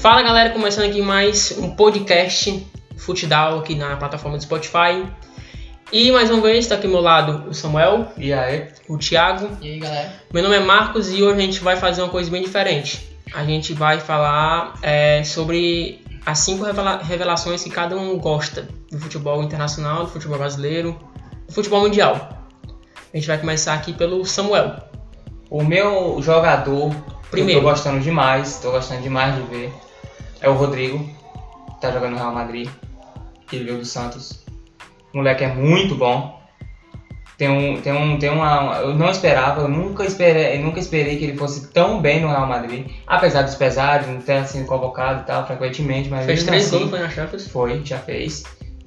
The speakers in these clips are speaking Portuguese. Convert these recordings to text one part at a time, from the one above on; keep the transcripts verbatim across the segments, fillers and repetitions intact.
Fala galera, começando aqui mais um podcast Futedal aqui na plataforma do Spotify. E mais uma vez está aqui ao meu lado o Samuel. E aí? O Thiago. E aí galera? Meu nome é Marcos e hoje a gente vai fazer uma coisa bem diferente. A gente vai falar é, sobre as cinco revela- revelações que cada um gosta do futebol internacional, do futebol brasileiro, do futebol mundial. A gente vai começar aqui pelo Samuel. O meu jogador, Primeiro. que eu tô gostando demais, tô gostando demais de ver, é o Rodrigo, que tá jogando no Real Madrid, que veio do Santos. O moleque é muito bom. Tem um, tem um, tem uma, eu não esperava, eu nunca esperei, eu nunca esperei que ele fosse tão bem no Real Madrid, apesar dos pesares, não ter sido convocado e tal, frequentemente, mas Fez mesmo três assim, gols, foi na Champions? Foi, já fez.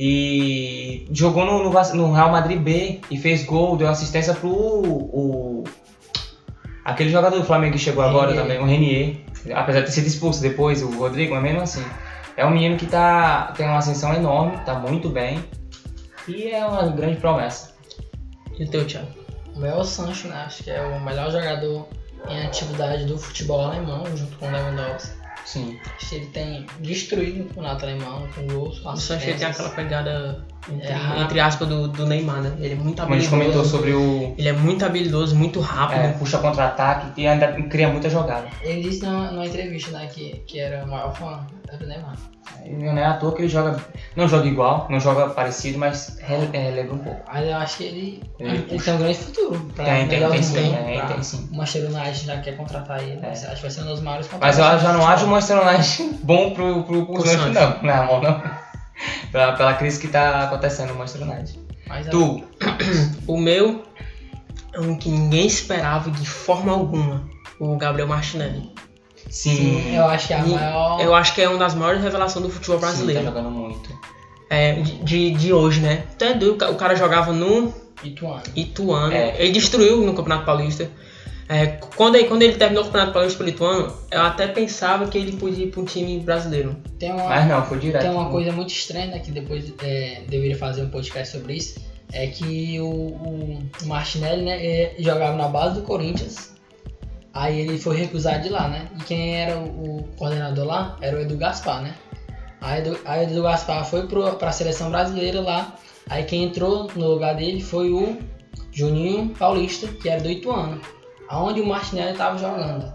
E jogou no, no, no Real Madrid B e fez gol, deu assistência pro o, aquele jogador do Flamengo que chegou agora Renier. também, o Renier. Apesar de ter sido expulso depois, o Rodrigo, mas mesmo assim. É um menino que tá, tem uma ascensão enorme, tá muito bem. E é uma grande promessa. E o teu, Thiago? O meu é o Sancho, né? Acho que é o melhor jogador em atividade do futebol alemão, junto com o Lewandowski. Sim. Acho que ele tem destruído o campeonato alemão com gols, com O Sancho tem assistências. aquela pegada, entre, É rápido. entre aspas, do, do Neymar, né? Ele é muito Como a gente habilidoso. comentou sobre o Ele é muito habilidoso, muito rápido. é, puxa contra-ataque e ainda cria muita jogada. Ele disse numa, numa entrevista, né, que, que era o maior fã do Neymar. E não é à toa que ele joga, não joga igual, não joga parecido, mas re- é, lembra um pouco. Mas eu acho que ele, Ele ele, puxa. tem um grande futuro. Pra Tem, tem, melhor tem do sim, mundo, tem, pra- tem sim. O Manchester United já quer contratar ele. É. Acho que vai ser um dos maiores Mas eu contratações já do não acho o futebol. Manchester United bom pro, pro, pro, Pro Sancho, Sancho. não, na mão não. pela, pela crise que tá acontecendo no Manchester United. Mas é- Tu, O meu é um que ninguém esperava de forma alguma. O Gabriel Martinelli. sim, Sim, eu acho que é a E maior. Eu acho que é uma das maiores revelações do futebol sim, tá brasileiro. jogando muito. É, de, de, de hoje, né? Até do, o cara jogava no Ituano. Ituano. É. Ele destruiu no Campeonato Paulista. É, quando, ele, quando ele terminou o Campeonato Paulista pelo Ituano, eu até pensava que ele podia ir para um time brasileiro. Tem uma, Mas não, foi direto. tem uma coisa muito estranha, né, que depois é, deveria fazer um podcast sobre isso. É que o, o Martinelli, né, é, jogava na base do Corinthians. Aí ele foi recusado de lá, né? E quem era o, o coordenador lá era o Edu Gaspar, né? Aí, Edu, aí o Edu Gaspar foi pro, pra seleção brasileira lá. Aí quem entrou no lugar dele foi o Juninho Paulista, que era do Ituano, aonde o Martinelli estava jogando.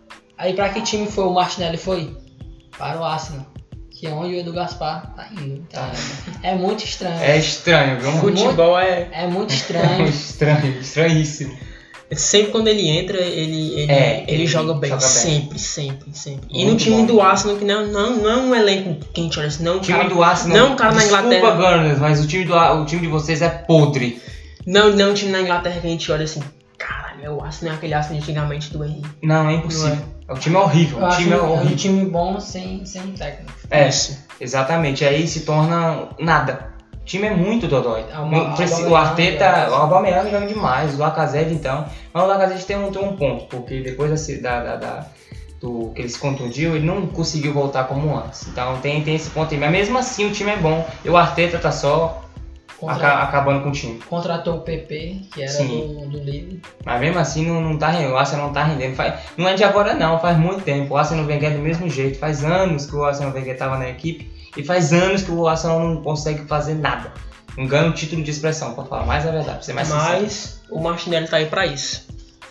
Aí pra que time foi o Martinelli foi? Para o Arsenal, que é onde o Edu Gaspar tá indo. Tá? É muito estranho. É estranho, viu? Futebol é. É muito É estranho. estranho, estranhíssimo. Sempre quando ele entra, ele, ele, É, ele, ele joga bem. joga bem. Sempre, sempre, sempre. E Muito no time bom. do Arsenal, que não, não, não é um elenco que a gente olha assim, não. O time cara, do Arsenal, não, um cara na desculpa, Inglaterra. Gunners, mas o time, do, o time de vocês é podre. Não, não é um time na Inglaterra que a gente olha assim, caralho, é o Arsenal, é aquele Arsenal de antigamente do Henry. Não, é impossível. O time é horrível, Eu o acho time é um, um horrível. time bom sem, sem um técnico. É, Isso. exatamente. Aí se torna nada. O time é muito dodói. Alba- O, preci- o Aubameyang, Arteta, é. o Aubameyang joga demais, o Lacazette então. Mas o Lacazette tem um, tem um ponto, porque depois da, da, da- do que ele se contundiu, ele não conseguiu voltar como antes. Então tem, tem esse ponto aí. Mas mesmo assim o time é bom. E o Arteta tá só Contra- aca- acabando com o time. Contratou o P P, que era Sim. do, do Lille. Mas mesmo assim não, não tá rendendo, o Arsenal não tá rendendo. Faz, não é de agora não, faz muito tempo. O Arsenal Wenger é do mesmo jeito. Faz anos que o Arsenal Wenger tava na equipe e faz anos que o Arsenal não consegue fazer nada. Não ganha um título de expressão, pra falar mais a verdade, pra ser mais sincero. Mas o Martinelli tá aí pra isso.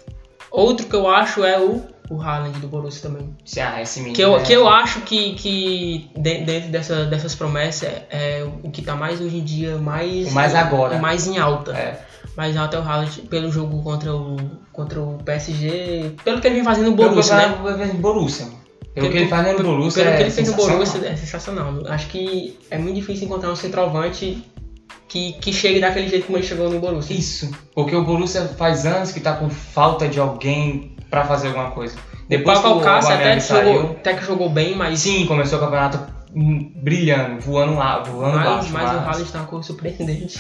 Outro que eu acho é o, o Haaland do Borussia também. Ah, esse menino Que eu, é- que eu acho que, que de- dentro dessa, dessas promessas é, é o que tá mais hoje em dia, mais, O mais agora. o mais em alta. É. Mais em alta é o Haaland pelo jogo contra o, contra o P S G, pelo que ele vem fazendo no Borussia, né? né? Borussia. Pelo que ele faz no Pelo- Borussia Pelo que é ele fez no sensacional. Borussia é sensacional. Acho que é muito difícil encontrar um centroavante que, que chegue daquele jeito como ele chegou no Borussia. Isso, porque o Borussia faz anos que tá com falta de alguém pra fazer alguma coisa. Depois Depois o que o Alcácer até, Aubameyang saiu, jogou- até que jogou bem, mas, sim, começou o campeonato hum, brilhando, voando lá, voando mas, baixo. mas o Haaland tá uma coisa surpreendente.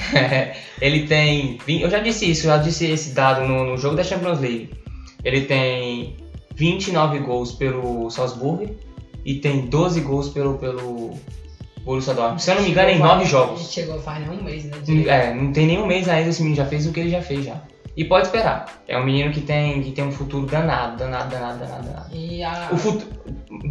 Ele tem, vinte eu já disse isso, eu já disse esse dado no, no jogo da Champions League. Ele tem vinte e nove gols pelo Salzburg e tem doze gols pelo, pelo Borussia Dortmund. Se eu não me engano, em Chegou nove faz- jogos. Chegou faz nem um mês, né? de- É, não tem nenhum mês ainda, esse menino já fez o que ele já fez já. E pode esperar. É um menino que tem, que tem um futuro danado, danado, danado, danado, danado. E a... O futuro...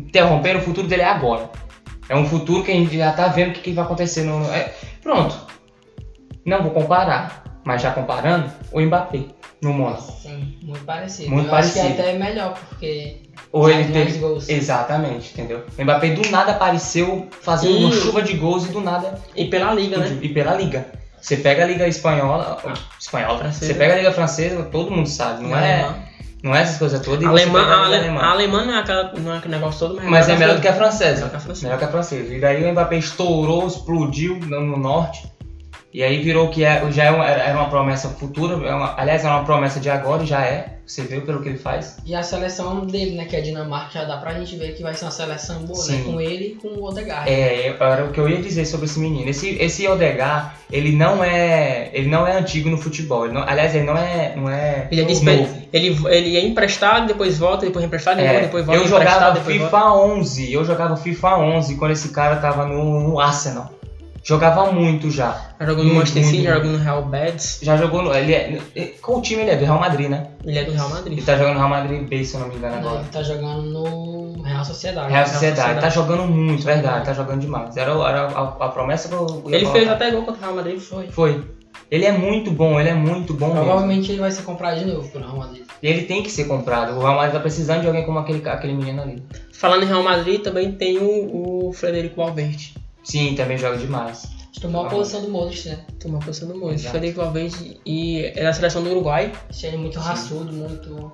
interrompendo, o futuro dele é agora. É um futuro que a gente já tá vendo o que, que vai acontecer no... É, pronto. Não vou comparar, mas já comparando, o Mbappé no Mônaco. Sim, muito parecido. Muito Eu parecido. acho que até é melhor, porque... Ou faz ele mais teve... gols. Exatamente, entendeu? O Mbappé do nada apareceu fazendo E- uma chuva de gols e do nada... E pela liga, né? E pela Liga. Você pega a Liga Espanhola... Espanhola, Francesa. Você pega a Liga Francesa, todo mundo sabe. Não é, Alemã. não é essas coisas todas. e A você alemã, pega a, Liga ale, alemã. a alemã não é, aquela, não é aquele negócio todo, mas, Mas é melhor do que a francesa. Melhor que a francesa. Melhor que a francesa. E daí o Mbappé estourou, explodiu no, no norte. E aí virou que é, já é uma, era uma promessa futura. É uma, aliás, é uma promessa de agora e já é. Você viu pelo que ele faz. E a seleção dele, né, que é a Dinamarca, já dá pra gente ver que vai ser uma seleção boa, Sim. né? Com ele e com o Odegaard. É, era o que eu ia dizer sobre esse menino. Esse, esse Odegaard, ele não é, ele não é antigo no futebol. Ele não, aliás, ele não é, não é Ele é, novo. dispe... ele, ele é emprestado, depois volta, depois é emprestado de É, novo, depois volta eu emprestado, jogava depois FIFA volta. onze, eu jogava FIFA onze quando esse cara tava no, no Arsenal. Jogava muito já. Já jogou no Muito, Manchester City, muito, já jogou no Real Betis. Já jogou no. Ele é, qual time ele é? Do Real Madrid, né? Ele é do Real Madrid. Ele tá jogando no Real Madrid B, se eu não me engano Não, agora. ele tá jogando no Real Sociedade. Real né? Sociedade, tá jogando muito, Sociedade. verdade, tá jogando demais. Era, era a, a promessa que eu ia Ele colocar. fez até gol contra o Real Madrid. Foi. Foi. Ele é muito bom, ele é muito bom mesmo. Provavelmente ele vai ser comprado de novo pro Real Madrid. E ele tem que ser comprado. O Real Madrid tá precisando de alguém como aquele, aquele menino ali. Falando em Real Madrid, também tem o, o Frederico Valverde. Sim, também joga demais. Tomou a posição do Modric, né? Tomou a posição do Moisés. Exato. Frederico Valverde e é da seleção do Uruguai. Achei ele muito raçudo, muito...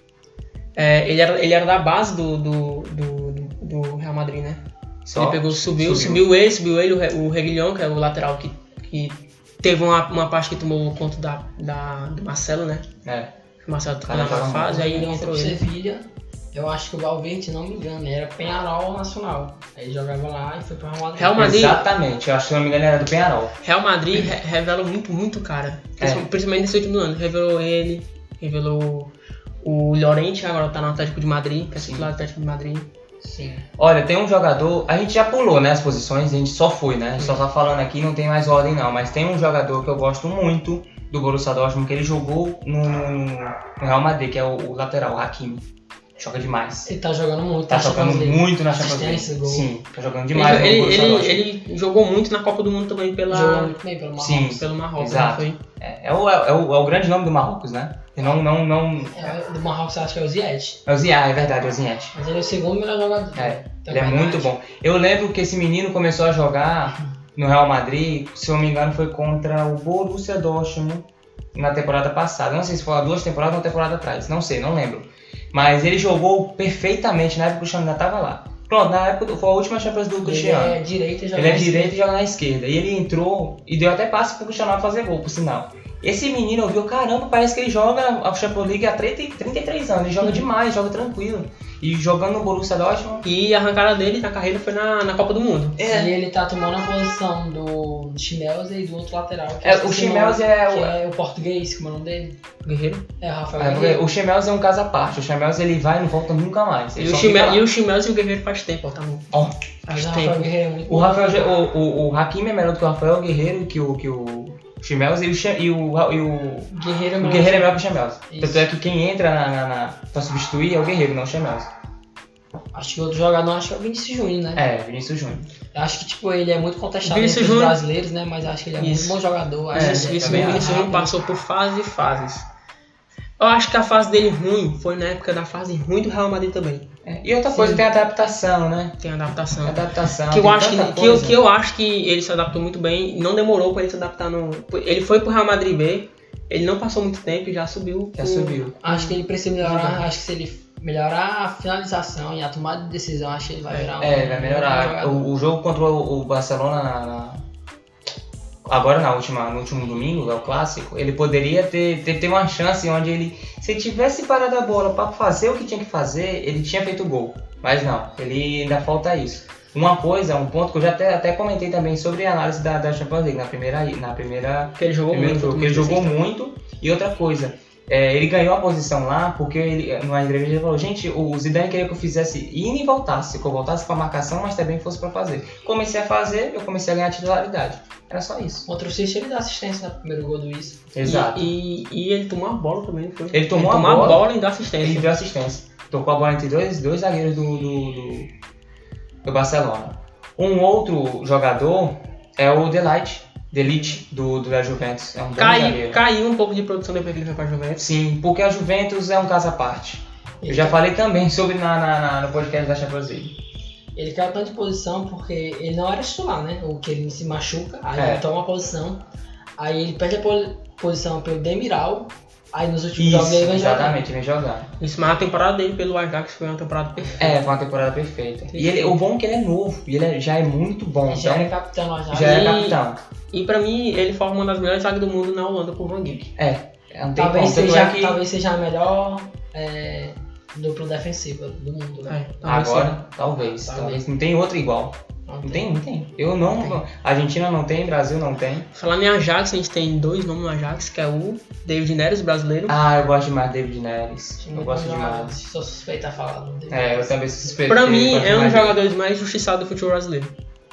É, ele, era, ele era da base do, do, do, do- do Real Madrid, né? Só Ele pegou, subiu, subiu. subiu ele, subiu ele, o Re- o Reguilhão, que é o lateral que, que teve uma, uma parte que tomou conta da, da, do Marcelo, né? É. O Marcelo ficou Cara, na tava fase, aí Ele entrou pro ele. Sevilha. Eu acho que o Valverde, se não me engano, era Penharol Nacional. Aí ele jogava lá e foi pro Real Madrid. Real Madrid. Exatamente, eu acho que se não me engano ele era do Penharol. Real Madrid re- revela muito, muito cara. Principalmente, principalmente nesse último ano. Revelou ele, revelou o Llorente, agora tá no Atlético de Madrid, que é Sim. titular do Atlético de Madrid. Sim. Olha, tem um jogador, a gente já pulou, né, as posições, a gente só foi, né, a gente só tá falando aqui, não tem mais ordem não, mas tem um jogador que eu gosto muito do Borussia Dortmund, que ele jogou no, no Real Madrid, que é o, o lateral, o Hakimi. Joga demais. Ele tá jogando muito. Tá na jogando Champions League. muito na Champions Assistência, League. gol. Sim, tá jogando demais Ele, no ele, Borussia ele, Dortmund. ele jogou muito na Copa do Mundo também pela, Jogou muito bem pelo Marrocos. Sim. pelo Marrocos, Exato. não foi? É, é, o, é, o, é o grande nome do Marrocos, né? E não, não, não... É, do Marrocos eu acho que é o Ziyech. É o Ziyech, é verdade, é o Ziyech. Mas ele é o segundo melhor jogador. É, Então, ele é muito bom. Eu lembro que esse menino começou a jogar no Real Madrid, se eu não me engano, foi contra o Borussia Dortmund na temporada passada. Não sei se foi há duas temporadas ou uma temporada atrás, não sei, não lembro. Mas ele jogou perfeitamente na época que o Cristiano ainda estava lá. Pronto, na época do- foi a última Champions do Ele Cristiano. é direito e joga Ele é na direito e esquerda. joga na esquerda. E ele entrou e deu até passe pro Cristiano fazer gol, por sinal. Esse menino, eu vi, caramba, parece que ele joga a Champions League há trinta, trinta e três anos. Ele joga demais, joga tranquilo. E jogando no Borussia Dortmund... E a arrancada dele na carreira foi na, na Copa do Mundo. E ele tá tomando a posição do Chimelze e do outro lateral. Que É, eu o esqueci Chimelze nome, é o- que é o português, como é o nome dele? Guerreiro. É o Rafael É, porque Guerreiro. o Chemels é um caso à parte. O Chemels ele vai e não volta nunca mais. Ele E o, só Chime, fica lá. e o Chimelze e o Guerreiro faz tempo, ó, tá no- Ó, Mas faz o Rafael tempo. Guerreiro é muito o bom. Rafael, Ge- o, o, o Hakimi é melhor do que o Rafael Guerreiro, que o, que o Chemels e o, Che- e o, e o, Guerreiro é o melhor. Guerreiro é melhor que o Chemels. Isso. Tanto é que quem entra na, na, na, pra substituir é o Guerreiro, não o Chemels. Acho que outro jogador, acho que é o Vinícius Júnior, né? É, Vinícius Júnior. Eu acho que tipo, ele é muito contestado Vinícius entre os Júnior- brasileiros, né? Mas acho que ele é Isso. muito bom jogador. Acho É, que Isso, ele isso também mesmo, acho. Vinícius Júnior passou por fases e fases. Eu acho que a fase dele ruim foi na época da fase ruim do Real Madrid também. É, e outra coisa, Sim. tem a adaptação, né? Tem adaptação. Adaptação. Que eu, tem acho que, tanta que, eu, coisa. que eu acho que ele se adaptou muito bem. Não demorou pra ele se adaptar no. Ele foi pro Real Madrid B, ele não passou muito tempo e já subiu. Já pro- subiu. Acho que ele precisa melhorar. Acho que se ele melhorar a finalização e a tomada de decisão, acho que ele vai virar um. É, vai um melhorar. jogador. O, o jogo contra o, o Barcelona na, na- agora na última, no último domingo, é o clássico, ele poderia ter, ter, ter uma chance onde ele, se ele tivesse parado a bola para fazer o que tinha que fazer, ele tinha feito gol. Mas não, ele ainda falta isso. Uma coisa, um ponto que eu já até, até comentei também sobre a análise da, da Champions League na primeira, na primeira Que ele jogou primeiro muito. jogo, que ele jogou muito. E outra coisa, é, ele ganhou a posição lá porque ele, numa entrevista ele falou, gente, o Zidane queria que eu fizesse indo e voltasse, que eu voltasse para marcação, mas também fosse para fazer. Comecei a fazer, eu comecei a ganhar titularidade. Era só isso. Contra o City ele dá assistência no primeiro gol do Isco. Exato. E, e, e ele tomou a bola também, foi? Ele tomou a tomou bola. a bola e deu Ele assistência. deu assistência. tocou a bola entre dois, dois zagueiros do, do, do, do Barcelona. Um outro jogador é o Delight, Delite do, do da Juventus. É um bom Cai, zagueiro. caiu um pouco de produção depois que ele foi pra Juventus. Sim, porque a Juventus é um caso à parte. Eu já falei também sobre na, na, na, no podcast da Champions League. Ele caiu tanto de posição porque ele não era titular, né? O que ele se machuca, aí É. ele toma a posição, aí ele perde a po- posição pelo Demiral, aí nos últimos Isso, jogos ele vem jogar. exatamente, vem jogar. Isso, mas a temporada dele pelo Ajax foi uma temporada perfeita. É, foi uma temporada perfeita. E ele, o bom é que ele é novo, e ele é- já é muito bom. Ele já então, é capitão no Ajax. já é E- capitão. E pra mim, ele forma uma das melhores zagas do mundo na Holanda por Van Gaal. É, não tem Talvez como. Tanto seja, é que talvez seja a melhor é, dupla defensiva do mundo, né? É, talvez agora, seja. talvez, Talvez. talvez. Não tem outra igual. Não Não tem, não tem. Eu não. Não tem. Argentina não tem, Brasil não tem. Falando em Ajax, a gente tem dois nomes no Ajax, que é o David Neres, brasileiro. Ah, eu gosto demais do David Neres. Time Eu gosto bom demais. jogador, Sou suspeita a falar do David. É, eu também sou suspeito. Pra porque eu mim, gosto é um dos demais dele. jogadores mais injustiçados do futebol brasileiro.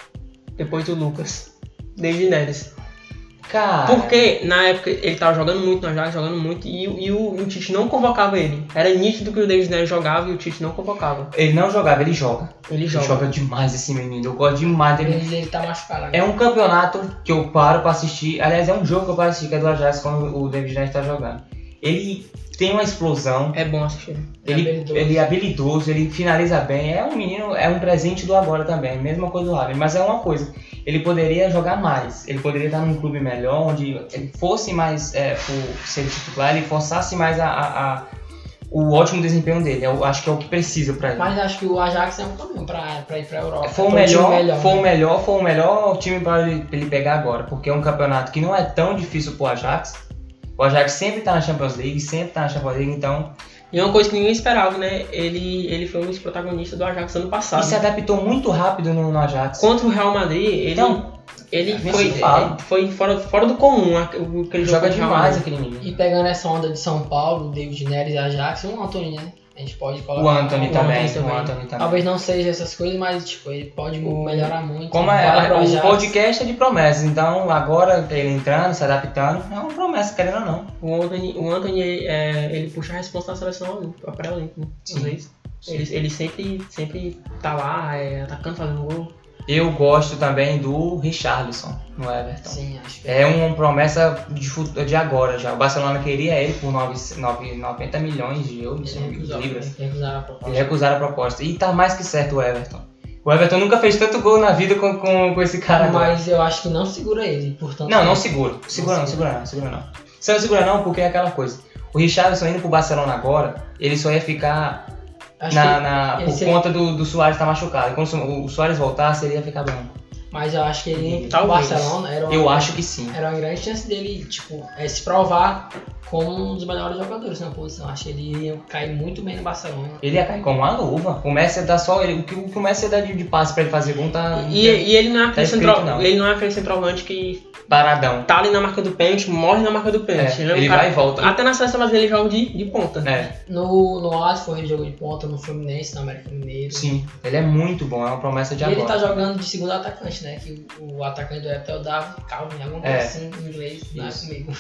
Depois do Lucas. David Neres. Cara. Porque na época ele tava jogando muito no Ajax, jogando muito, e, e o, e o Tite não convocava ele. Era nítido que o David Neres jogava e o Tite não convocava. Ele não jogava, ele joga. Ele Ele joga. joga demais esse menino. Eu gosto demais dele. Ele, ele tá machucado agora. É um campeonato que eu paro pra assistir. Aliás, é um jogo que eu paro pra assistir, que é do Ajax, quando o David Neres tá jogando. Ele tem uma explosão. É bom assistir. Ele, habilidoso. ele é habilidoso, ele finaliza bem. É um menino, é um presente do agora também. Mesma coisa do Havertz. Mas é uma coisa. Ele poderia jogar mais. Ele poderia estar num clube melhor, onde ele fosse mais é, por ser titular, ele forçasse mais a, a- a- o ótimo desempenho dele. Eu acho que é o que precisa pra ele. Mas acho que o Ajax é um caminho pra, pra ir pra Europa. Foi o Foi um time melhor, foi o né? melhor, foi o melhor time para ele, pra ele pegar agora, porque é um campeonato que não é tão difícil pro Ajax. O Ajax sempre tá na Champions League, sempre tá na Champions League, então E uma coisa que ninguém esperava, né? Ele, ele foi um dos protagonistas do Ajax ano e passado. se adaptou muito rápido no, no Ajax. Contra o Real Madrid, ele, Então, ele nem foi, se fala. ele foi fora, fora do comum. a- O que ele Ele joga jogou com o Real demais Madrid. aquele menino. E pegando essa onda de São Paulo, David Neres e Ajax, um Antony, né? A gente pode colocar. O Anthony o também, Anthony o também. Anthony também. Talvez não seja essas coisas, mas tipo, ele pode O- melhorar muito. Como vai é, pro o Ajax. podcast é de promessas, então agora ele entrando, se adaptando, é uma promessa, querendo ou não. O Anthony, o Anthony ele, é, ele puxa a responsa da seleção a pré-olímpica, né? Às Sim. vezes. Ele, ele sempre, sempre tá lá, é, atacando, fazendo gol. Eu gosto também do Richarlison no Everton. Sim, acho que É uma promessa de, fut- de agora já. O Barcelona queria ele por noventa milhões de euros, Ele recusou, libras. ele recusaram a proposta. Eles recusaram a proposta. E tá mais que certo o Everton. O Everton nunca fez tanto gol na vida com, com, com esse cara agora. Mas eu acho que não segura ele, portanto. Não, não segura. Segura não, segura não, segura não. Você não segura não porque é aquela coisa. O Richarlison indo pro Barcelona agora, ele só ia ficar Acho na, que- na- ele por seria- conta do, do Suárez estar machucado. E quando o o Suárez voltasse, ele ia ficar branco. Mas eu acho que ele indo pro Talvez. Barcelona era uma, Eu acho que sim. era uma grande chance dele, tipo, é, se provar como um dos melhores jogadores na posição. Acho que ele ia cair muito bem no Barcelona. Ele ia cair como uma luva. O Messi dá só ele. O que o, que o Messi dá de, de passe pra ele fazer gol tá. E, e ele não é aquele, Tá escrito, central, não. ele não é aquele centroavante que Paradão. tá ali na marca do pênalti, morre na marca do pênalti. É, é um ele cara- vai e volta. Até na seleção brasileira ele joga de, de ponta. É, No, no Asco ele jogou de ponta, no Fluminense, no América Mineiro. sim. Ele é muito bom, é uma promessa de E ele agora. tá jogando de segundo atacante, né? Que o, o atacante do Everton é o David Calvin, alguma coisa É. assim em inglês, não é Isso. comigo.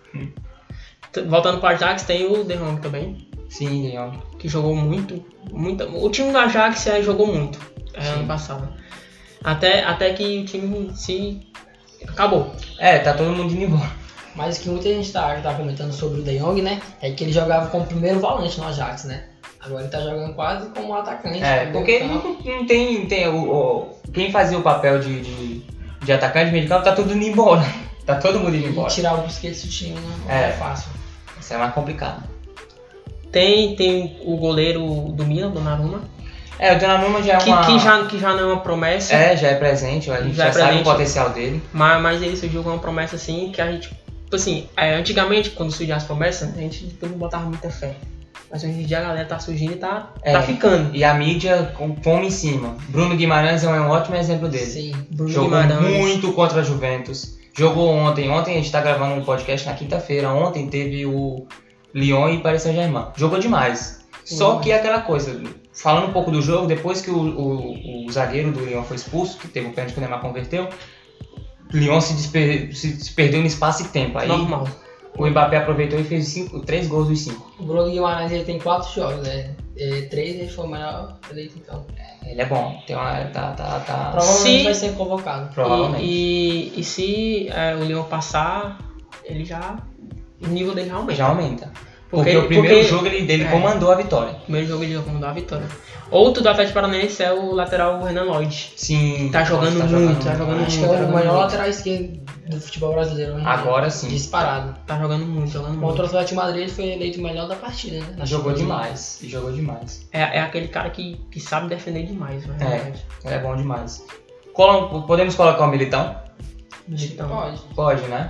T- Voltando pro Ajax, tem o De Jong também, Sim, Leon. que jogou muito, muito. O time do Ajax é, jogou muito é, Sim. ano passado. Até, até que o time se acabou. É, tá todo mundo indo embora. Mas o que muita gente tá, tá comentando sobre o De Jong, né? É que ele jogava como primeiro volante no Ajax, né? Agora ele tá jogando quase como atacante. É, no porque meio campo. não, não tem. tem o, o- quem fazia o papel de, de, de atacante de meio de campo tá tudo indo embora. Tá todo mundo indo E embora. tirar o Busquets do time não é, É. fácil. Isso é mais complicado. Tem, tem o goleiro do Milan, Donnarumma, É, o Donnarumma já é que, uma. que, já, que já não é uma promessa, É, já é presente, a gente Já já, é sabe presente. o potencial dele. mas, mas ele surgiu com uma promessa assim que a gente. Tipo assim, é, antigamente quando surgiam as promessas, a gente todo mundo botava muita fé. Mas hoje em dia a galera tá surgindo e tá, É. tá ficando. E a mídia com fome em cima. Bruno Guimarães é um ótimo exemplo dele. Sim. Bruno Jogou Guimarães. muito contra a Juventus. Jogou ontem. Ontem a gente tá gravando um podcast na quinta-feira. Ontem teve o Lyon e Paris Saint-Germain. Jogou demais. Só Uhum. que é aquela coisa. Falando um pouco do jogo, depois que o, o, o zagueiro do Lyon foi expulso, que teve o pênalti que o Neymar converteu, o Lyon se, desper, se, se perdeu no espaço e tempo. Aí Normal. o Mbappé aproveitou e fez cinco, três gols dos cinco. O Bruno Guimarães ele tem quatro jogos, né? é, três ele foi o melhor eleito então. Ele é bom, tem uma, tá, tá, tá. Provavelmente Se- vai ser convocado. Provavelmente. E, e, e se é, o Leão passar, ele já. O nível dele já aumenta. Já aumenta. Porque- Porque, o primeiro porque- jogo ele, dele é. comandou a vitória. O primeiro jogo ele já comandou a vitória. Outro do Atlético Paranaense é o lateral Renan Lloyd. Sim. Tá jogando tá muito, tá jogando Acho que muito, é o jogando melhor muito. lateral esquerdo do futebol brasileiro. Né? Agora sim. Disparado. Tá jogando muito, jogando Contra o muito. Atlético de Madrid ele foi eleito o melhor da partida, né? Na Jogou Champions League. demais. E jogou demais. É, é aquele cara que, que sabe defender demais, né? É. Ele é bom demais. Colo- Podemos colocar o Militão? Então, Pode. Pode, né?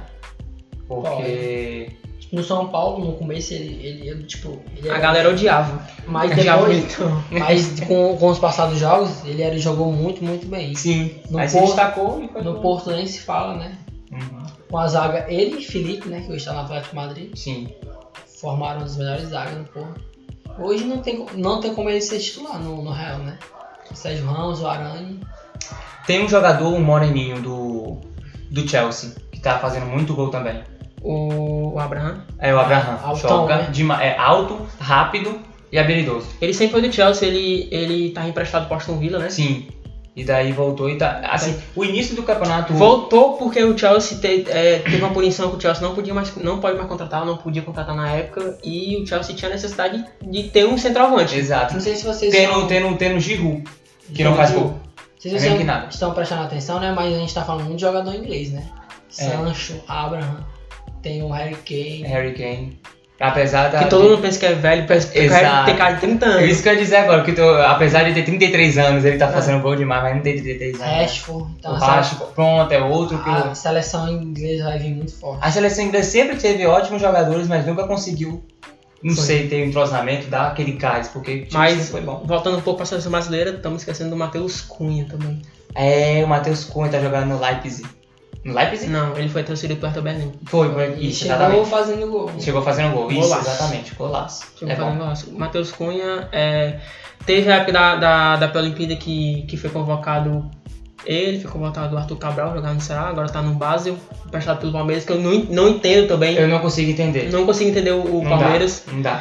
Porque. No São Paulo, no começo, ele, ele, ele, tipo... Ele a era- galera odiava. Mas Odiava depois... então. Mas com, com os passados jogos, ele era, jogou muito, muito bem. Sim. No Aí se Porto- destacou e foi. No Porto nem se fala, né? Uhum. Com a zaga, ele e Felipe, né? Que hoje está no Atlético de Madrid. Sim. Formaram as melhores zagas no Porto. Hoje não tem, co- não tem como ele ser titular no, no Real, né? O Sérgio Ramos, o Arane. Tem um jogador, um moreninho do, do Chelsea, que tá fazendo muito gol também. O, o Abraham. É o Abraham. Altão, Joga né? dema- é alto, rápido e habilidoso. Ele sempre foi do Chelsea, ele, ele tá emprestado pro Aston Villa, né? Sim. E daí voltou e tá. Assim, o início do campeonato. Voltou porque o Chelsea te- é, teve uma punição que o Chelsea não podia mais, não pode mais contratar, não podia contratar na época, e o Chelsea tinha necessidade de ter um centroavante. Exato. Não sei se vocês Tendo, estão- tendo, tendo Giroud, que não faz gol. Não sei se É vocês mesmo que nada. estão prestando atenção, né? Mas a gente tá falando muito de jogador inglês, né? É. Sancho, Abraham, tem o Harry Kane. Harry Kane. Apesar da. Que todo mundo pensa que é velho, pensa que Exato. tem cara de trinta É anos. isso que eu ia dizer agora, que tô- apesar de ter trinta e três anos, ele tá fazendo gol demais, mas não tem trinta e três anos. né? Rashford. Então, O a, Rashford, pronto, é outro que. a seleção inglesa vai vir muito forte. A seleção inglesa sempre teve ótimos jogadores, mas nunca conseguiu, não Foi. sei, ter um entrosamento, dar aquele gás, porque o time Mas, sempre foi bom. voltando um pouco pra seleção brasileira, estamos esquecendo do Matheus Cunha também. É, o Matheus Cunha tá jogando no Leipzig. No Leipzig? Não, ele foi transferido pro Hertha Berlim. Foi, foi E isso, chegou exatamente. fazendo gol. Chegou fazendo gol, isso, Golaço. exatamente, golaço. Chegou É fazendo bom. negócio. O Matheus Cunha é, teve a época da, da, da Olimpíada que, que foi convocado ele, foi convocado o Arthur Cabral, jogar no Ceará, agora tá no Basel, emprestado pelo Palmeiras, que eu não, não entendo também. Eu não consigo entender. Não consigo entender o, o Não Palmeiras, Dá, não dá.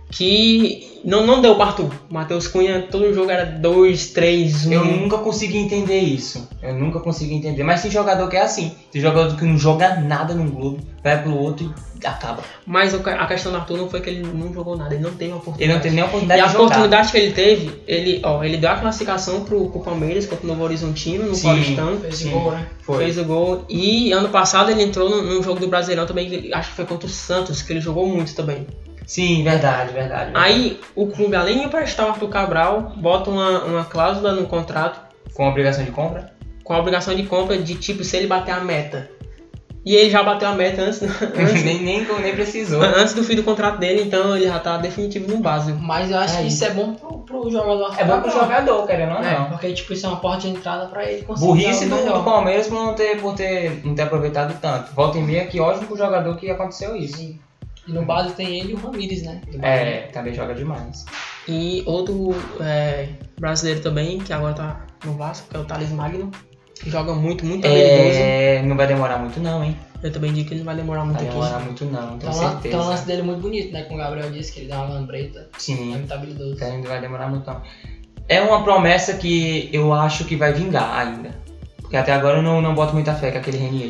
que não, não deu pro Arthur. O Matheus Cunha, todo jogo era dois, três, um. Eu nunca consegui entender isso. Eu nunca consegui entender. Mas tem jogador que é assim. Tem jogador que não joga nada num clube, vai pro outro e acaba. Mas o- a questão do Arthur não foi que ele não jogou nada, ele não teve a oportunidade. Ele não teve nem a E oportunidade a de jogar. oportunidade que ele teve, ele, ó, ele deu a classificação pro, pro Palmeiras contra o Novo Horizontino, no Sim. Paulistano. Fez Sim. o gol, né? Foi. Fez o gol. E ano passado ele entrou num, num jogo do Brasileirão também, que acho que foi contra o Santos, que ele jogou muito também. Sim, verdade, verdade. verdade. Aí o clube, além de emprestar o Arthur Cabral, bota uma, uma cláusula no contrato Com obrigação de compra? com a obrigação de compra de tipo se ele bater a meta. E ele já bateu a meta antes, antes, nem, nem, nem precisou. antes do fim do contrato dele, então ele já tá definitivo no básico. Mas eu acho É que isso. isso é bom pro, pro jogador. É bom pro jogador, querendo ou É, não. porque tipo, isso é uma porta de entrada pra ele conseguir. Burrice algo do, melhor. do Palmeiras por não ter, por ter, não ter aproveitado tanto. Volta e meia, que ótimo pro jogador que aconteceu isso. Sim. E no base tem ele e o Ramires, né? Do Bahia. É, também joga demais. E outro é, brasileiro também, que agora tá no Vasco, que é o Thales Magno, que joga muito, muito habilidoso. É, não vai demorar muito não, hein? Eu também digo que ele não vai demorar Não muito vai aqui. demorar muito não, tenho Tem um, lan- certeza. tem um lance dele muito bonito, né? Com o Gabriel disse que ele dá uma lambreta. É Sim, muito habilidoso. então não vai demorar muito não. É uma promessa que eu acho que vai vingar ainda. Porque até agora eu não, não boto muita fé com aquele Renier.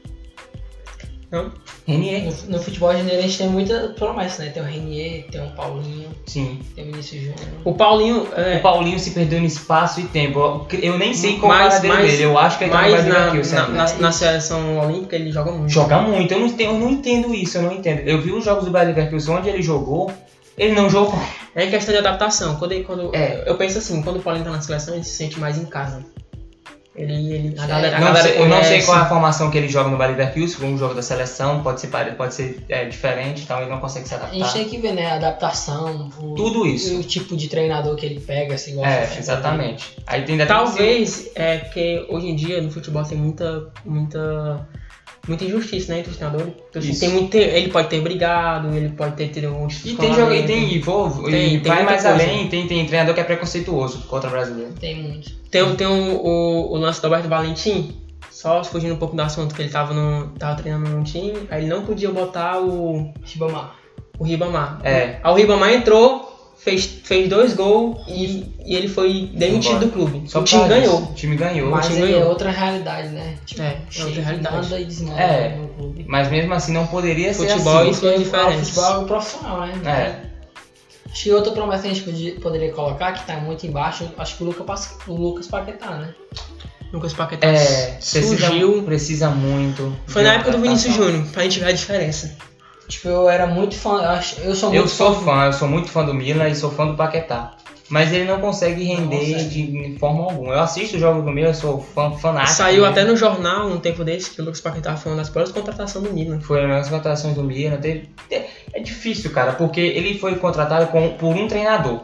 Não? Renier? No, no futebol janeiro a gente tem muita promessa, né? Tem o Renier, tem o Paulinho, Sim. tem o Vinícius Júnior. O Paulinho, é, O Paulinho se perdeu no espaço e tempo. Eu- Eu nem sei qual Mas- é a dele mas- dele. Eu acho que ele tá no mas Brasil na, aqui, o na, Sérgio. na, na seleção olímpica ele joga muito. Joga muito, eu não, entendo, eu não entendo isso, eu não entendo. Eu vi os jogos do Brasil Leverkusen onde ele jogou, ele não jogou. É questão de adaptação. Quando, ele- quando É. Eu penso assim, quando o Paulinho tá na seleção, ele se sente mais em casa. Ele, ele, a É, galera, a Não galera sei- eu não sei conhece. qual é a formação que ele joga no Bayer Leverkusen, um jogo da seleção, pode ser, pare- pode ser é, diferente, então ele não consegue se A gente adaptar. tem que ver, né? A adaptação, o, Tudo isso. o tipo de treinador que ele pega, se gosta É, de futebol. exatamente. Aí tem ainda tem que Talvez, é que hoje em dia no futebol tem muita, muita, muita injustiça, né, entre os treinadores. Então, assim, Isso. tem muito, ele pode ter brigado, ele pode ter tido um E tem jogo, e tem, e, vou, Tem- e tem vai muita mais coisa. além, tem, tem treinador que é preconceituoso contra o brasileiro. Tem muito. Tem, tem o, o, o lance do Alberto Valentim, só fugindo um pouco do assunto, que ele tava, no, tava treinando num time, aí ele não podia botar o, Ribamar. o Ribamar. É. Aí o Ribamar entrou, fez, fez dois gols e, e ele foi demitido Embora. do clube. Só o time por causa ganhou. disso. O time ganhou. Mas o time aí é ganhou. outra realidade, né? Tipo, É, é outra Sheik realidade. manda e desmanda É. no clube. Mas mesmo assim não poderia ser Futebol assim. e suas Porque o diferenças. futebol é o profissional, né? É. Acho que outra promessa que a gente podia- poderia colocar, que tá muito embaixo, acho que o Lucas, Pas- o Lucas Paquetá, né? Lucas Paquetá É, precisa, surgiu. precisa muito. Foi de na uma época do Vinícius adaptação. Júnior, pra gente ver a diferença. Tipo, eu era muito fã, eu, acho, eu sou muito Eu sou fã. fã, eu sou muito fã do Milan e sou fã do Paquetá. Mas ele não consegue render consegue. de forma alguma. Eu assisto os jogos do Milan, eu sou fã, fanático. Saiu dele. até no jornal um tempo desse que o Lucas Paquetá foi uma das piores contratações do Milan. Foi uma das contratações do Milan. Teve... É difícil, cara, porque ele foi contratado com, por um treinador.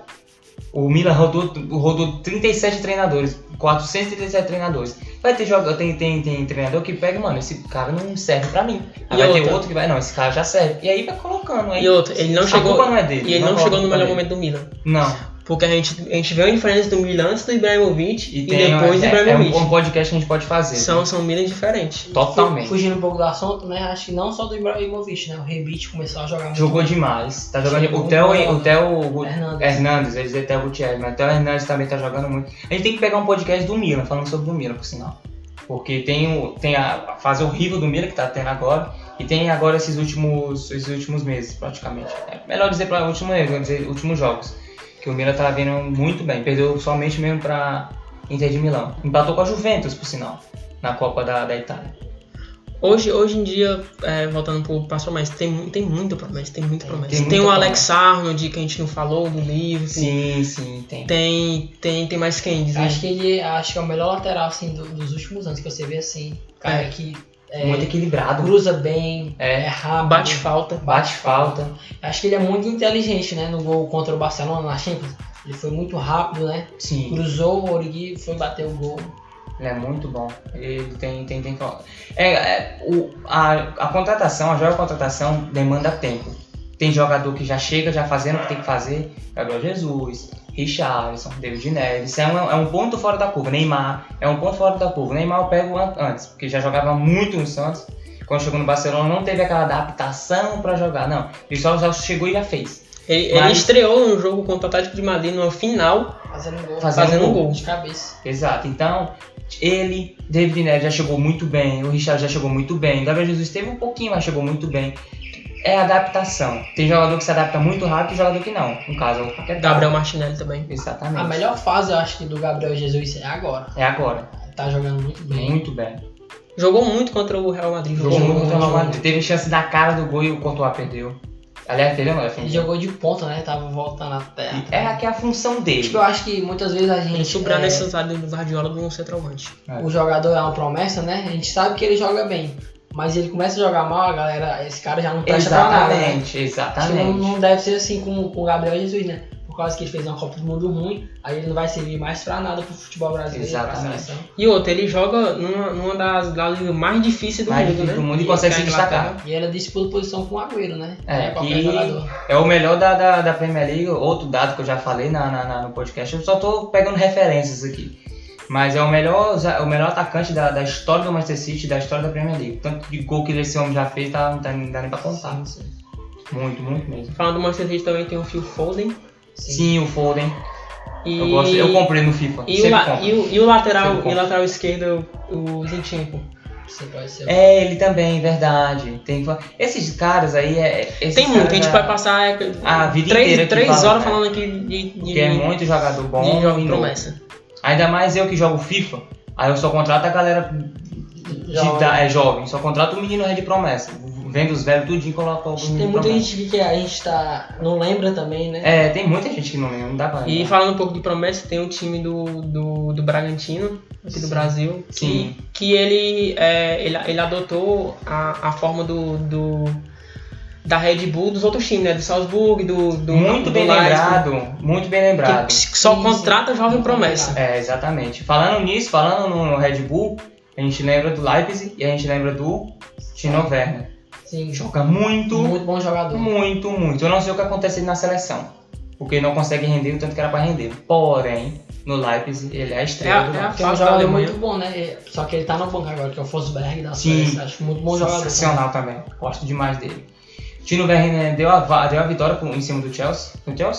O Milan rodou, rodou trinta e sete treinadores, quatrocentos e trinta e sete treinadores. Vai ter jogador, tem, tem, tem treinador que pega, mano, esse cara não serve pra mim. Aí E vai ter outra? outro que vai, não, esse cara já serve. E aí vai colocando. Aí E outra, ele não a chegou. culpa não é dele. E ele não, coloca chegou a no culpa melhor dele. momento do Milan. Não. Porque a gente, a gente vê a diferença do Milan antes do Ibrahimovic e, tem- depois do é, é Ibrahimovic. um, um podcast que a gente pode fazer. São, são Milan diferentes. Totalmente. Fugindo um pouco do assunto, né? Acho que não só do Ibrahimovic, né? O Rebic começou a jogar muito. Jogou demais. Tá jogando. Jogou O Theo, muito bom. o Theo Hernandes. Hernandes, eu ia dizer Theo Gutierrez, mas o Theo Hernandes também tá jogando muito. A gente tem que pegar um podcast do Milan, falando sobre o Milan, por sinal. Porque tem, o, tem a fase horrível do Milan que tá tendo agora, e tem agora esses últimos, esses últimos meses, praticamente. É melhor dizer para último mês, vou dizer últimos jogos. Que o Milan tá vindo muito bem. Perdeu somente mesmo pra Inter de Milão. Empatou com a Juventus, por sinal, na Copa da, da Itália. Hoje, hoje em dia, é, voltando pro passo promessa, tem, tem muita promessa, tem muita promessa. tem Tem, muita o promessa. Alex Arnold, que a gente não falou, do Liverpool. Sim, sim, tem. Tem, tem, tem mais quem dizer. Acho que ele acho que é o melhor lateral assim, do- dos últimos anos que você vê assim. Cara É. que é, Muito equilibrado. cruza bem, É. é rápido. Bate falta. Bate falta. Acho que ele é muito inteligente, né? No gol contra o Barcelona na Champions. Ele foi muito rápido, né? Sim. Cruzou o Origi, foi bater o gol. Ele é muito bom. Ele tem, tem, tem. É, é, o, a, a contratação, a jovem contratação demanda tempo. Tem jogador que já chega já fazendo o que tem que fazer. Gabriel Jesus, Richarlison, David Neres. Isso é um, é um ponto fora da curva. Neymar é um ponto fora da curva. Neymar eu pego an- antes, porque já jogava muito no Santos. Quando chegou no Barcelona não teve aquela adaptação pra jogar. Não, ele só, só chegou e já fez. Ele, ele Mas- estreou no jogo contra o Atlético de Madrid no final. Fazendo gol. Fazendo Fazendo gol. gol. De cabeça. Exato, então ele, David Neres já chegou muito bem, o Richard já chegou muito bem, o Gabriel Jesus teve um pouquinho, mas chegou muito bem. É adaptação. Tem jogador que se adapta muito rápido e jogador que não. No caso, o Paquetá. Gabriel Martinelli também. Exatamente. A melhor fase, eu acho que do Gabriel Jesus é agora. É agora. Tá jogando muito bem. Muito bem. Jogou muito contra o Real Madrid. Jogou muito contra o Real muito. Madrid. Teve chance da cara do gol e o Courtois perdeu. Aliás, perdeu não, é Ele jogou de ponta, né? Tava voltando na terra. É a que é a função dele. Tipo, eu acho que muitas vezes a Ele gente. supra a é, necessidade do Guardiola de um centroavante. É. o jogador é uma promessa, né? A gente sabe que ele joga bem. Mas ele começa a jogar mal, a galera, esse cara já não presta pra nada, né? Exatamente, Acho que não, exatamente. não deve ser assim com, com o Gabriel Jesus, né? Por causa que ele fez uma Copa do Mundo ruim, aí ele não vai servir mais pra nada pro futebol brasileiro, Exatamente. pra seleção. E outro, ele joga numa, numa das, das ligas mais difíceis do Mais mundo, difícil né? do mundo e Que consegue é a se destacar. Inglaterra. E ele disputa posição com o Agüero, né? É, Não qualquer que jogador. é o melhor da, da, da Premier League. Outro dado que eu já falei na, na, na- no podcast, eu só tô pegando referências aqui. Mas é o melhor, o melhor atacante da, da história do Manchester City, da história da Premier League. Tanto de gol que esse homem já fez, tá, não, tá, não dá nem pra contar. Sim, sim. Muito, muito mesmo. Falando do Manchester City também tem o Phil Foden. Sim, o Foden. E, Eu, gosto, eu comprei no FIFA. e, o, sempre la- compro. e, o, e o lateral, Sempre e o compro. lateral esquerdo, o Zinchenko. Você pode ser. É, ele também, verdade. Tem, que falar- esses caras aí é. Esses Tem muito, caras a gente já- vai passar é, A vida três, inteira aqui três falando, horas né? falando aqui de, de, Que é muito jogador bom de jogo e de novo. promessa. Ainda mais eu que jogo FIFA, aí eu só contrato a galera de, Jovem. da- é, jovem, só contrato o menino de promessa. Vendo os velhos tudinho e coloca o menino Tem de muita promessa. gente que a gente tá. não lembra também, né? É, tem muita gente que não lembra, não dá pra E lembrar. falando um pouco de promessa, tem o time do, do, do Bragantino, aqui do Sim. Brasil, que, Sim. que ele, é, ele, ele adotou a, a forma do, do, da Red Bull dos outros times, né? Do Salzburg, do, do Muito do bem Leipzig, lembrado, muito bem lembrado. que só Sim, contrata sim. jovem promessa. É, exatamente. Falando nisso, falando no Red Bull, a gente lembra do Leipzig e a gente lembra do Tino Werner. Sim. Joga muito, Muito bom jogador. muito, muito. Eu não sei o que acontece na seleção, porque não consegue render o tanto que era pra render. Porém, no Leipzig, ele é a estrela É a- do é a Leipzig. Que é um Fase da jogador Alemanha. muito bom, né? Só que ele tá no banco agora, que é o Forsberg da Sim. Suécia. Acho muito bom jogador. Sensacional também. Gosto demais dele. Tino Werner deu a, va- deu a vitória pro- em cima do Chelsea. No Chelsea?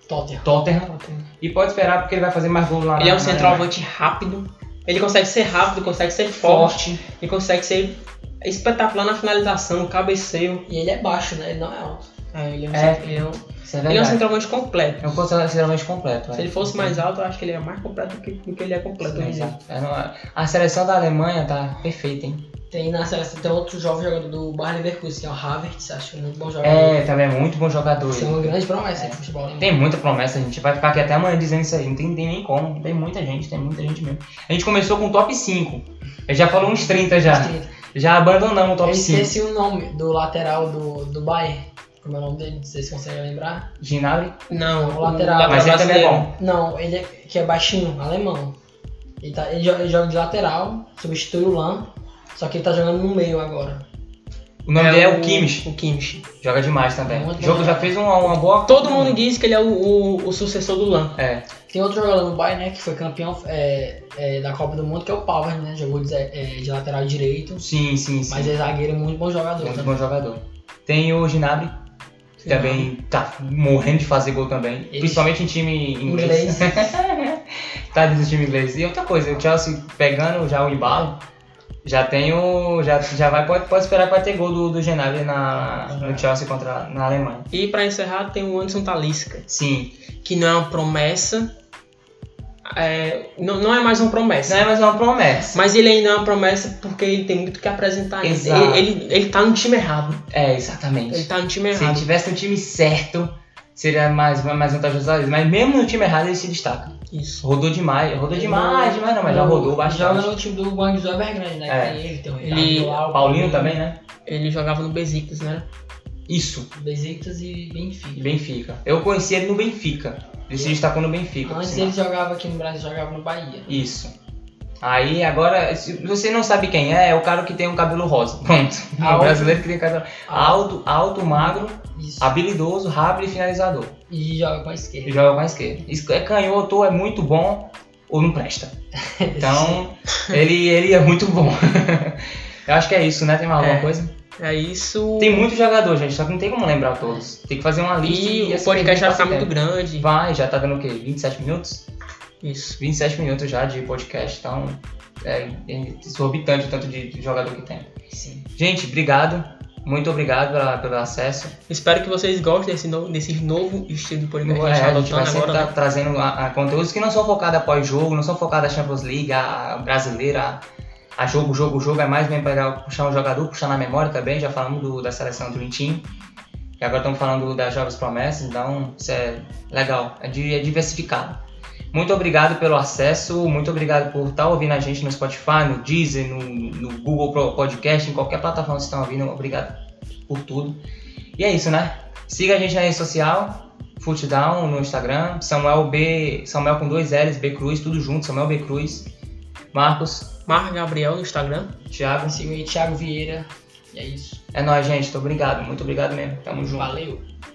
Tottenham. Tottenham. E pode esperar porque ele vai fazer mais gols lá. Ele na, é um na centroavante rápido. Ele consegue ser rápido, consegue ser forte. forte. Ele consegue ser espetacular na finalização, no cabeceio. E ele é baixo, né? Ele não é alto. É, ele é um, É, cent- ele é um, Isso é ele é um verdade. centroavante completo. É um centroavante completo. Se ele fosse mais alto, eu acho que ele é mais completo do que, do que ele é completo hoje em dia. Exato. É, não- A seleção da Alemanha tá perfeita, hein? Tem na seleção, tem outro jovem jogador do Bayer Leverkusen, que é o Havertz, acho que é muito bom jogador. É, também é muito bom jogador. Isso é ele. uma grande promessa de futebol alemão. Tem muita promessa, a gente vai ficar aqui até amanhã dizendo isso aí. Não tem, tem nem como. Tem muita gente, tem muita gente mesmo. A gente começou com o top cinco. Ele já falou uns trinta já. Já abandonamos o top Eu cinco. esqueci o nome do lateral do, do Bayern. Como é o nome dele? Não sei se você consegue lembrar. Ginabri. Não, O lateral. Mas ele também é brasileiro. bom. Não, ele é, que é baixinho, alemão. Ele, tá, ele, joga, ele joga de lateral, substitui o Lan, só que ele tá jogando no meio agora. O nome dele é o Kimmich. O Kimmich. Joga demais também. Muito O jogo bom. já fez uma, uma boa. Todo mundo diz que ele é o, o, o sucessor do Lan. É. Tem outro jogador no Bayern, né, que foi campeão é, é, da Copa do Mundo, que é o Pavard, né? Jogou de, é, de lateral direito, Sim, sim, sim. mas é zagueiro, muito bom jogador. Muito também. bom jogador. Tem o Ginabri. que Também tá morrendo de fazer gol também. Ixi. Principalmente em time inglês. Inglês. Tá dentro do time inglês. E outra coisa, o Chelsea pegando já o embalo. Já tem o. Já, já vai, pode, pode esperar que vai ter gol do, do Gnabry na, no Chelsea contra na Alemanha. E pra encerrar tem o Anderson Talisca, Sim. que não é uma promessa. É, não, não é mais uma promessa. Não é mais uma promessa. Mas ele ainda é uma promessa porque ele tem muito que apresentar ainda. Exato. Ele, ele, ele tá no time errado. É, exatamente. Ele tá no time Se ele errado. tivesse no time certo, seria mais, mais vantajoso. Mas mesmo no time errado, ele se destaca. Isso. Rodou demais. Rodou demais, demais não, mas já rodou bastante. Joga no time do Guangzhou Evergrande, né? É. Tem ele, tem o Ele- Ricardo lá, o Paulinho também, né? Ele jogava no Besiktas, né? Isso. Besiktas e Benfica. Benfica. Eu conheci ele no Benfica. Ele se destacou no Benfica. por Antes sinal. ele jogava aqui no Brasil, jogava no Bahia. Isso. Aí agora, se você não sabe quem é, é o cara que tem um cabelo rosa. Pronto. O Alto. brasileiro que tem cabelo alto, alto, magro, Isso. habilidoso, rápido e finalizador. E joga com a E esquerda. joga com a esquerda. Isso é canhoto, ou é muito bom, ou não presta. Então, ele, ele é muito bom. Eu acho que é isso, né? Tem mais alguma É. coisa? É isso. Tem muito jogador, gente, só que não tem como lembrar todos. Tem que fazer uma lista E o esse podcast vai ficar tempo. muito grande. Vai, já tá dando o quê? vinte e sete minutos? Isso. vinte e sete minutos já de podcast, então é, é exorbitante o tanto de, de jogador que tem. Sim. Gente, obrigado. Muito obrigado pela, pelo acesso. Espero que vocês gostem desse novo, desse novo estilo de podcast que a É, gente tá a gente vai adotando sempre agora. estar trazendo a, a conteúdos que não são focados após jogo, não são focados a Champions League, a, a brasileira, a, a jogo, jogo, jogo. É mais mesmo para puxar um jogador, puxar na memória também. Já falamos do, da seleção do Dream Team. E agora estamos falando das jovens promessas, então isso é legal, é, di- é diversificado. Muito obrigado pelo acesso, muito obrigado por estar ouvindo a gente no Spotify, no Deezer, no, no Google Pro- Podcast, em qualquer plataforma que vocês estão ouvindo. Obrigado por tudo. E é isso, né? Siga a gente na rede social, Footdown no Instagram, Samuel B, Samuel com dois L's, B Cruz, tudo junto, Samuel B Cruz, Marcos, Marco Gabriel no Instagram. Thiago. Siga aí, Thiago Vieira. E é isso. É nóis, gente. Muito obrigado, muito obrigado mesmo. Tamo junto. Valeu.